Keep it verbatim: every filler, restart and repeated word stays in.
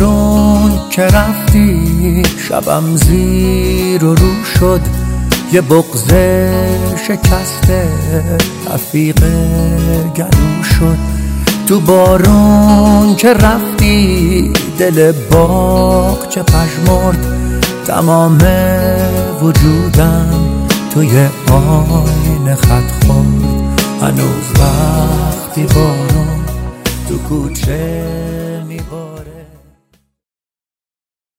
بارون که رفتی شبم زیر و رو شد، یه بغض شکسته رفیق گلو شد. تو بارون که رفتی دل باغ چه پژمرد، تمام وجودم توی آینه خط خورد. هنوز وقتی بارون تو کوچه